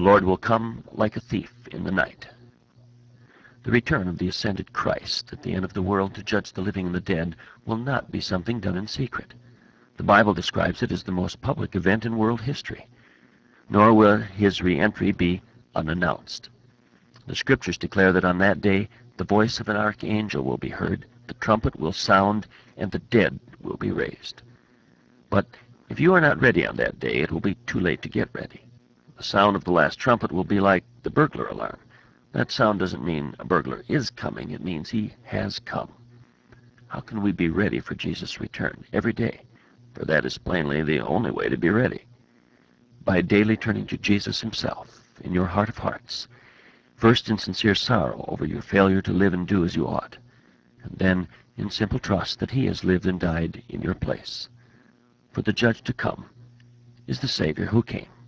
Lord will come like a thief in the night. The return of the ascended Christ at the end of the world to judge the living and the dead will not be something done in secret. The Bible describes it as the most public event in world history. Nor will his re-entry be unannounced. The Scriptures declare that on that day the voice of an archangel will be heard, the trumpet will sound, and the dead will be raised. But if you are not ready on that day, it will be too late to get ready. The sound of the last trumpet will be like the burglar alarm. That sound doesn't mean a burglar is coming, it means he has come. How can we be ready for Jesus' return every day? For that is plainly the only way to be ready. By daily turning to Jesus himself in your heart of hearts, first in sincere sorrow over your failure to live and do as you ought, and then in simple trust that he has lived and died in your place. For the judge to come is the Savior who came.